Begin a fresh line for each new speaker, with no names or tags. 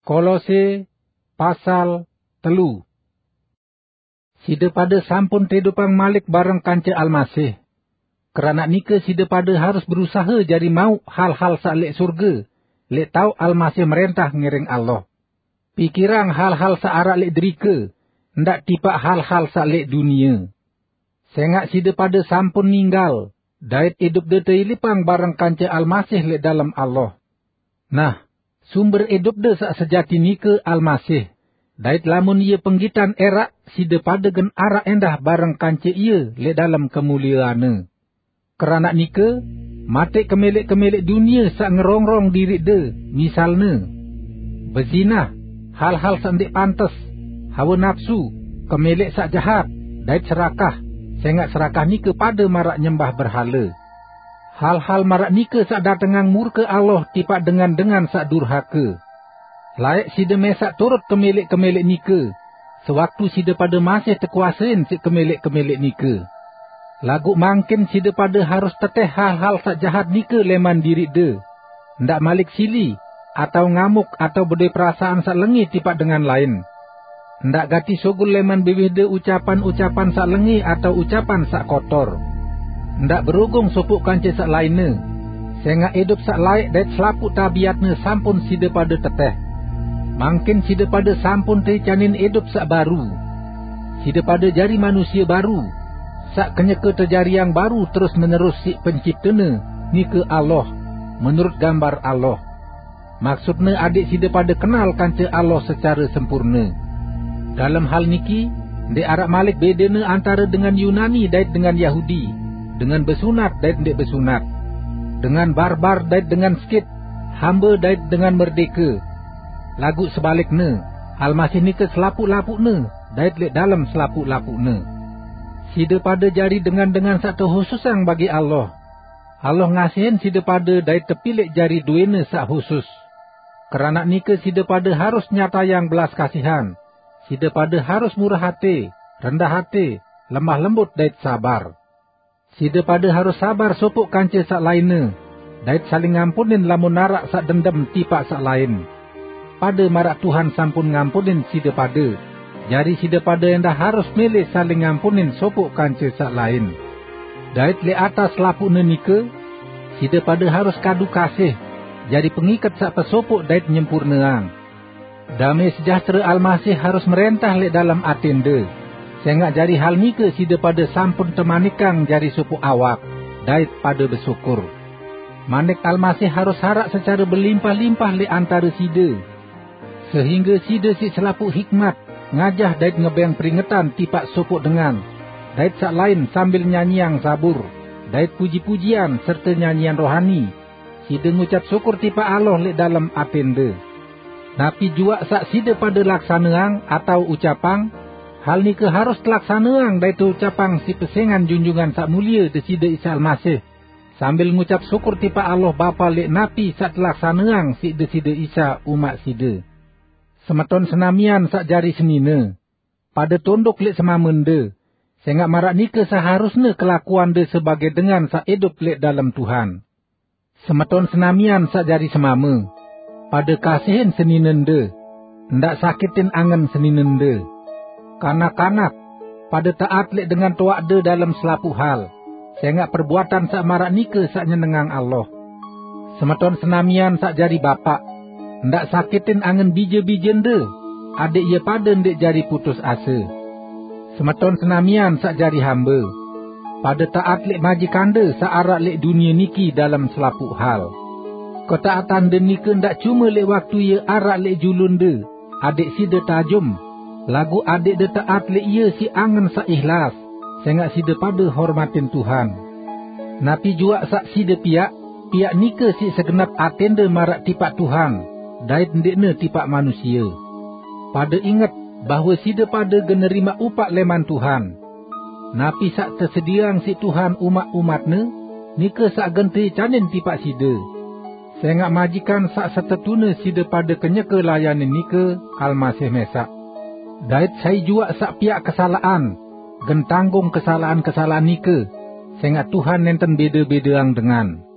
Kolose pasal 3. Sida pada sampun tedupang malik bareng kanca Almasih. Kerana nika sida pada harus berusaha jari mau hal-hal sak lek surga, lek tau Almasih merentah ngiring Allah. Pikirang hal-hal sak arak lek derika, ndak tipak hal-hal sak lek dunia. Sengak sida pada sampun ninggal, dait hidup de teilipang bareng kanca Almasih lek dalam Allah. Nah, sumber hidup de sak sejati nika Almasih. Dait lamun ia penggitan erak, sida pada gen arak endah bareng kanca ia lek dalam kemuliaane. Kerana nika, mate kemelek-kemelek dunia sak ngerongrong diri de, misalne bezinah, hal-hal sak ndik pantes, hawa nafsu, kemelek sak jahat, dait serakah, sengak serakah nika pada marak nyembah berhala. Hal-hal marak nika sak datengang murka Allah tipak dengan sak durhaka. Layak sida mesak turut kemelek-kemelek nika, sewaktu sida pada masih terkuasain si kemelek-kemelek nika. Lagu mangkin sida pada harus teteh hal-hal sak jahat nika leman diri de. Ndak malik sili, atau ngamuk atau berdai perasaan sak lengi tipak dengan lain. Ndak gati sogul leman bibih de ucapan-ucapan sak lengi atau ucapan sak kotor. Ndak berugung sopuk kanca sak lainne. Sengak hidup sak laik dan selaput tabiatne sampun sida pada teteh. Mangkin sida pada sampun tercanin hidup sak baru. Sida pada jari manusia baru. Sak kenyeke terjari yang baru terus menerus si penciptane, nika Allah, menurut gambar Allah. Maksudnya adik sida pada kenal kanca Allah secara sempurna. Dalam hal niki, ndek arak malik bedene antara dengan Yunani dan dengan Yahudi, dengan bersunat dan ndek bersunat, dengan barbar dan dengan skit, hamba dan dengan merdeka. Lagu sebaliknya, Almasih nika selapuk-lapukne, dait lek dalam selapuk-lapukne. Sida pada jari dengan satu khususang bagi Allah. Allah ngasihin sida pada dait terpilih jari duene sak khusus. Kerana nika sida pada harus nyata yang belas kasihan. Sida pada harus murah hati, rendah hati, lemah lembut dait sabar. Sida pada harus sabar sopuk kanca sak lainne, dait saling ngampunin lamun narak sak dendam tipak sak lain. Pada marak Tuhan sampun ngampunin sida pada. Jari sida pada endah harus milih saling ngampunin sopuk kanca sak lain. Dait le atas lapukne nika, sida pada harus kadu kasih. Jadi pengikat sak pesopuk dait nyempurneang. Damai sejahtera Almasih harus merentah le dalam atinde. Sengak jari hal nika sida pada sampun temanikang jari sopuk awak, dait pada bersyukur. Manik Almasih harus harak secara berlimpah-limpah le antara sida. Sehingga sida si selapuk hikmat, ngajah dait ngebeng peringatan tipak sopuk dengan, dait sak lain sambil nyanyiang sabur, dait puji-pujian serta nyanyian rohani, sida ngucap syukur tipak Allah le dalam atinde. Napi jua sak sida pada laksanaang atau ucapang, hal nika harus telaksaneang dait ucapang si pesengan junjungan sak mulia de sida Isa Almasih, sambil ngucap syukur tipak Allah Bapa le napi sak telaksaneang si de sida Isa umat sida. Semeton senamian sak jari senine, pada tunduk lek semamende, sengak marak nika seharusnya kelakuan de sebagai dengan sak hidup lek dalam Tuhan. Semeton senamian sak jari semame, pada kasihin seninende, ndak sakitin angen seninende. Kanak-kanak, pada taat lek dengan tuak de dalam selapuk hal, sengak perbuatan sak marak nika sak nyenengang Allah. Semeton senamian sak jari bapak, ndak sakitin angen bija-bijen de, adik ia pada ndik jari putus asa. Semeton senamian sak jari hamba, pada taat lek majikan de sak arak lek dunia niki dalam selapuk hal. Ketaatan de nika ndak cuma lek waktu ia arak lek julun de, adik sida tajum, lagu adik de taat lek ia si angen sak ikhlas, sengak sida pada hormatin Tuhan. Napi jua sak sida piak nika si segenap atende marak tipak Tuhan, dait ndekne tipak manusia. Pada ingat bahawa sida pada generima upak leman Tuhan. Napi sak tersediang si Tuhan umat-umatne, nika sak genti canin tipak sida. Sengak majikan sak setetune sida pada kenyeke layanin nika Almasih mesak. Dait saya jua sak piak kesalahan, gentanggung kesalahan-kesalahan nika, sengak Tuhan nenten beda-bedaang dengan.